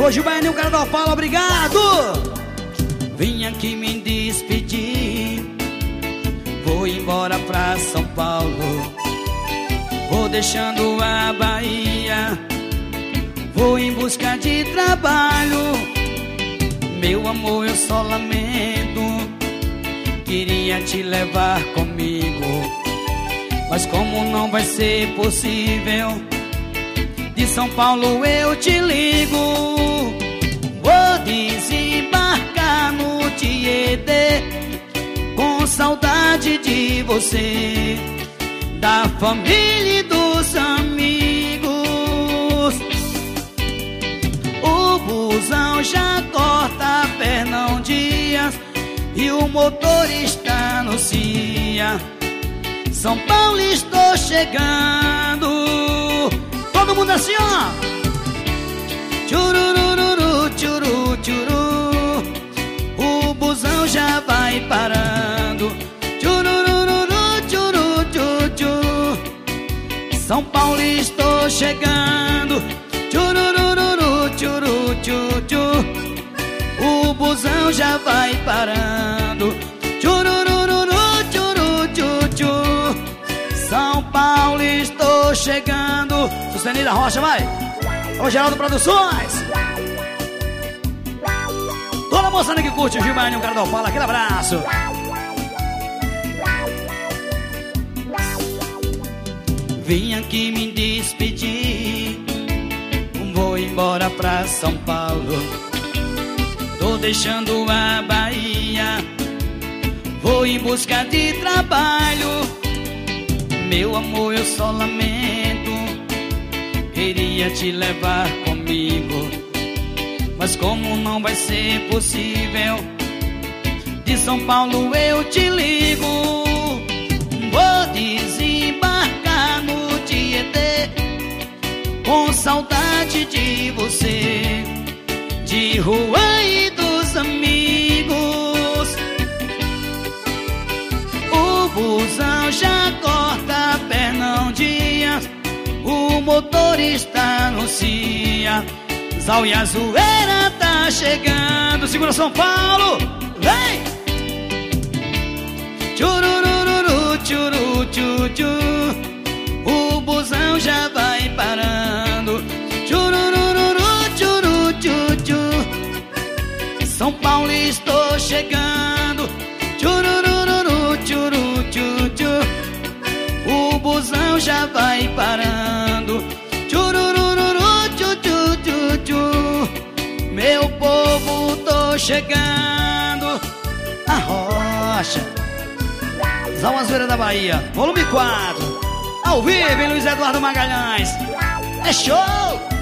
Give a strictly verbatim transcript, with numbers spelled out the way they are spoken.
Alô, Gilberto, o cara da Opala, obrigado. Vim aqui me despedir, vou embora pra São Paulo. Vou deixando a Bahia, vou em busca de trabalho. Meu amor, eu só lamento, queria te levar comigo, mas como não vai ser possível, de São Paulo eu te ligo. Vou desembarcar no Tietê, com saudade de você, da família e dos amigos. O busão já corta Fernão Dias e o motorista anuncia: São Paulo, estou chegando. Todo mundo assim, ó. Tchurururu, tchuru, tchuru. O busão já vai parando. Tchurururu, tchuru, tchuru, tchuru. São Paulo, estou chegando. Tchurururu, tchuru, tchuru, tchuru. O busão já vai parando. Tchurururu, tchuru, tchuru, tchuru. São Paulo, estou chegando. Suceni da Rocha, vai. Ô, Geraldo Produções. Toda a moçada que curte o Gilberto, o cara da Opala, aquele abraço. Vim aqui me despedir, vou embora pra São Paulo. Tô deixando a Bahia, vou em busca de trabalho. Meu amor, eu só lamento, queria te levar comigo, mas como não vai ser possível, de São Paulo eu te ligo. Vou desembarcar no Tietê, com saudade de você, de Juan e dos amigos. O busão já corta Fernão Dias, o motorista anuncia: Zau e a zoeira tá chegando. Segura São Paulo, vem! Tchurururu, tchuru, tchu, tchu. O busão já vai parando. Tchurururu, tchuru, tchu, tchu. São Paulo, estou chegando. Tchurururu, tchuru, tchu, tchu. O busão já vai parando. Tchurururu, tchu, tchu, tchu, tchu. Meu povo, tô chegando. A Rocha, Zau Azueira da Bahia, volume quatro, ao vivo em Luiz Eduardo Magalhães. É show!